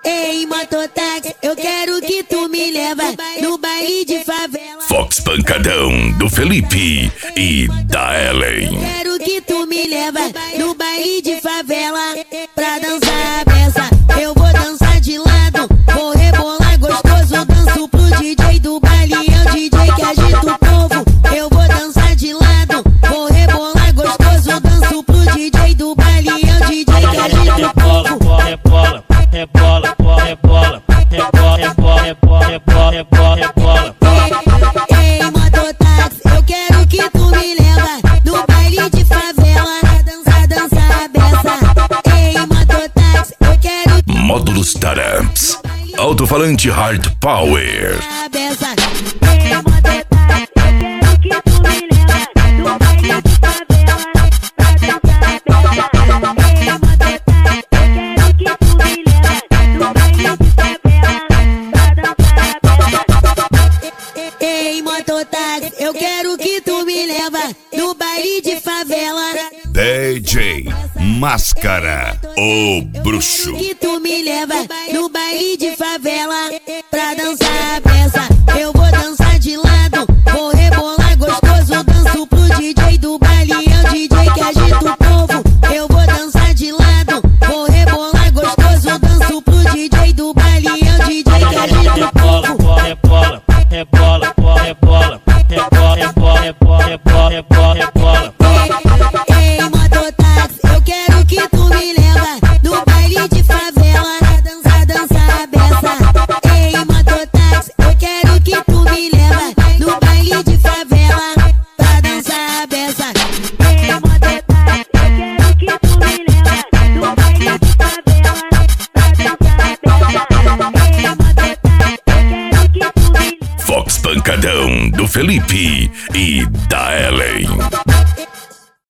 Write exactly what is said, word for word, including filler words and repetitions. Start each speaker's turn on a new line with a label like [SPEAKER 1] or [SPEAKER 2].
[SPEAKER 1] Ei, mototáxi, eu quero que tu me leva no baile de favela.
[SPEAKER 2] Fox Pancadão do Felipe e da Ellen.
[SPEAKER 1] Quero que tu me leva no baile de favela pra dançar a beça. Eu vou dançar de lado, vou rebolar gostoso. Danço pro D J do baile, é o D J que agita o povo. Eu vou dançar de lado, vou rebolar gostoso. Danço pro D J do baile, é o D J que agita o povo.
[SPEAKER 3] Rebola, rebola, rebola, rebola, rebola, rebola, rebola, rebola, rebola.
[SPEAKER 1] Ei, mototáxi, eu quero que tu me leva no baile de favela pra dançar, dançar a beça. Ei, mototáxi, eu quero que
[SPEAKER 2] Módulos Taramps. Alto-falante Hard Power.
[SPEAKER 1] a beça.
[SPEAKER 4] Ei, mototáxi, eu quero que tu me leva no baile de favela pra dançar a beça. Ei, mototáxi, eu quero que tu me leva no baile de favela pra dançar a beça.
[SPEAKER 1] Ei, mototáxi, eu quero que tu me leva no baile de favela.
[SPEAKER 2] D J Máscara, o bruxo.
[SPEAKER 1] Que tu me leva no baile de favela pra dançar a beça. Eu vou dançar de lado, vou rebolar gostoso. Danço pro D J do baile, é o D J que agita o povo. Eu vou dançar de lado, vou rebolar gostoso. Danço pro D J do baile, é o D J que agita o povo.
[SPEAKER 3] Rebola, rebola, rebola, rebola, rebola, rebola, rebola, rebola, rebola, rebola.
[SPEAKER 1] Ei, mototáxi, eu quero que tu me leva no baile de favela pra dançar, dançar a beça. Ei, mototáxi, eu quero que tu me leva no baile de favela pra dançar a beça.
[SPEAKER 4] Ei, mototáxi, eu quero que tu me leva no baile de favela pra dançar a beça. Ei, mototáxi, eu quero que tu me leva.
[SPEAKER 2] Fox Pancadão do Felipe e da Ellen.